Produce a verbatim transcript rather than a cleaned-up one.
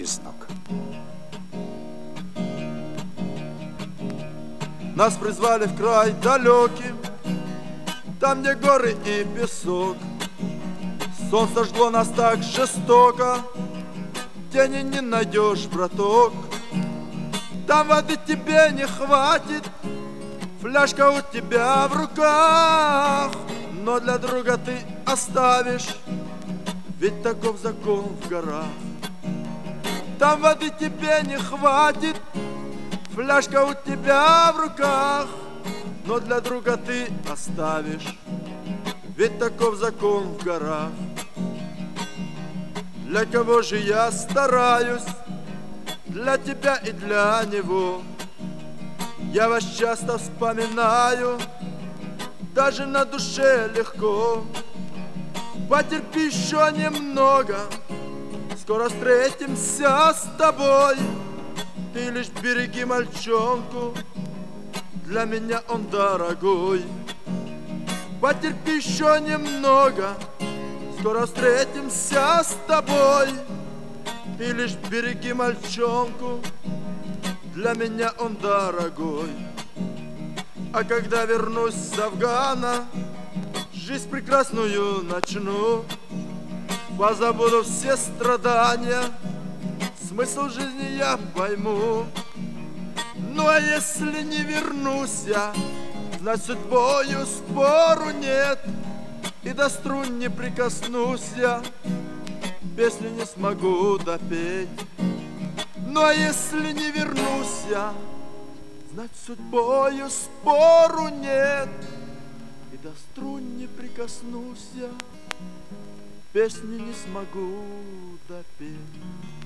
признак. Нас призвали в край далекий, там, где горы и песок. Солнце жгло нас так жестоко, тени не найдешь, браток. Там воды тебе не хватит, фляжка у тебя в руках, но для друга ты оставишь, ведь таков закон в горах. Там воды тебе не хватит, фляжка у тебя в руках, но для друга ты оставишь, ведь таков закон в горах. Для кого же я стараюсь? Для тебя и для него. Я вас часто вспоминаю, даже на душе легко. Потерпи еще немного, скоро встретимся с тобой. Ты лишь береги мальчонку, для меня он дорогой. Потерпи еще немного, скоро встретимся с тобой. Ты лишь береги мальчонку, для меня он дорогой. А когда вернусь с Афгана, жизнь прекрасную начну. Позабуду все страдания, смысл жизни я пойму. Ну а если не вернусь я, знать судьбою спору нет, и до струн не прикоснусь я, песню не смогу допеть. Ну а если не вернусь я, знать судьбою спору нет, и до струн не прикоснусь я, песню не смогу допеть.